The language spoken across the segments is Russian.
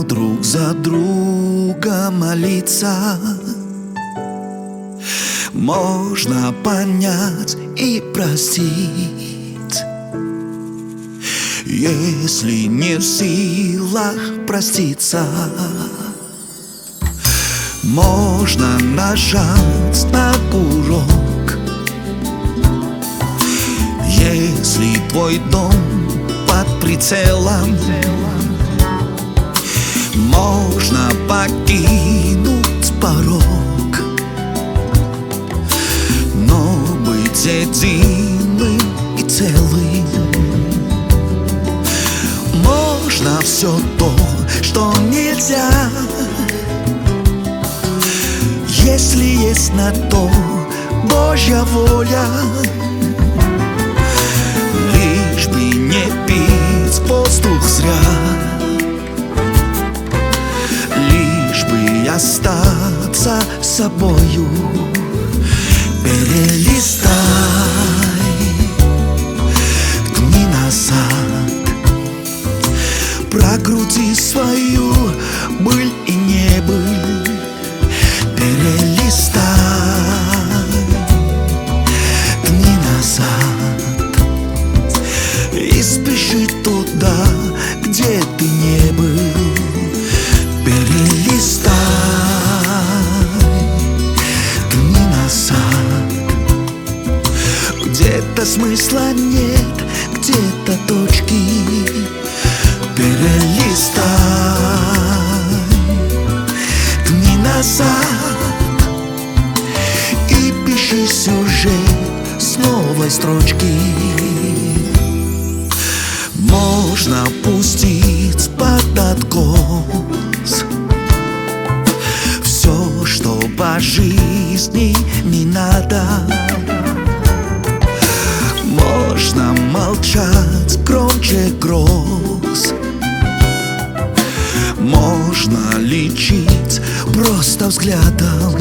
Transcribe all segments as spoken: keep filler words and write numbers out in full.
но друг за друга молиться можно понять и простить. Если не в силах проститься, можно нажать на курок. Если твой дом под прицелом, можно покинуть порог. Но быть единым и целым можно все то, что нельзя. Если есть на то Божья воля, лишь бы не пить воздух зря, лишь бы остаться собою. Перелистай дни назад, прогрузи свою быль и небыль. Перелистай дни назад и спеши туда, где ты не был. Перелистай дни назад. Где-то смысла нет, где-то точки. Перелистай дни назад и пиши сюжет с новой строчки. Можно пустить под откос все, что по жизни не надо. Можно молчать громче гроз. Можно лечить просто взглядом.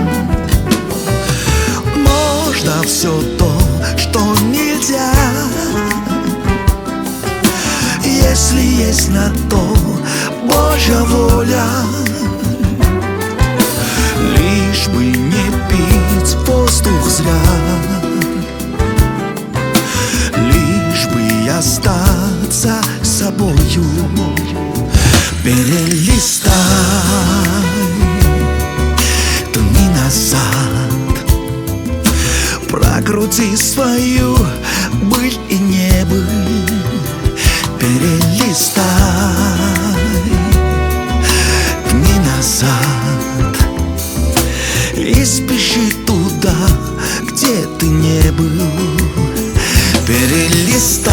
Можно все то, что нельзя. Если есть на то Божья воля, лишь бы не пить воздух зря, лишь бы остаться собою. Перелистай дни назад, прогрузи свою быль и небыль. Перелистай дни назад и спеши туда, где ты не был. Перелистай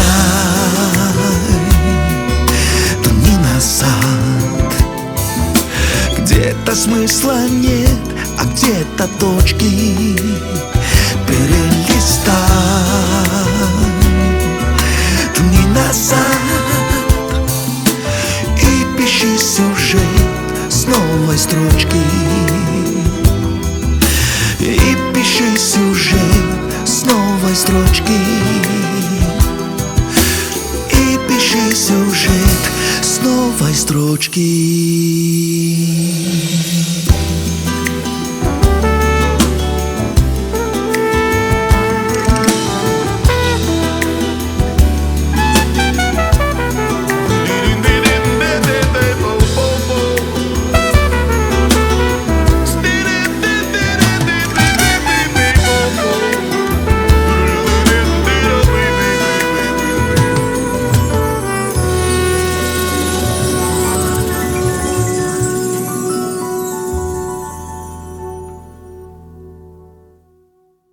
дни назад. Где-то смысла нет, а где-то точки. Перелистай дни назад и пиши сюжет с новой строчки. И пиши сюжет с новой строчки. И пиши сюжет с новой строчки.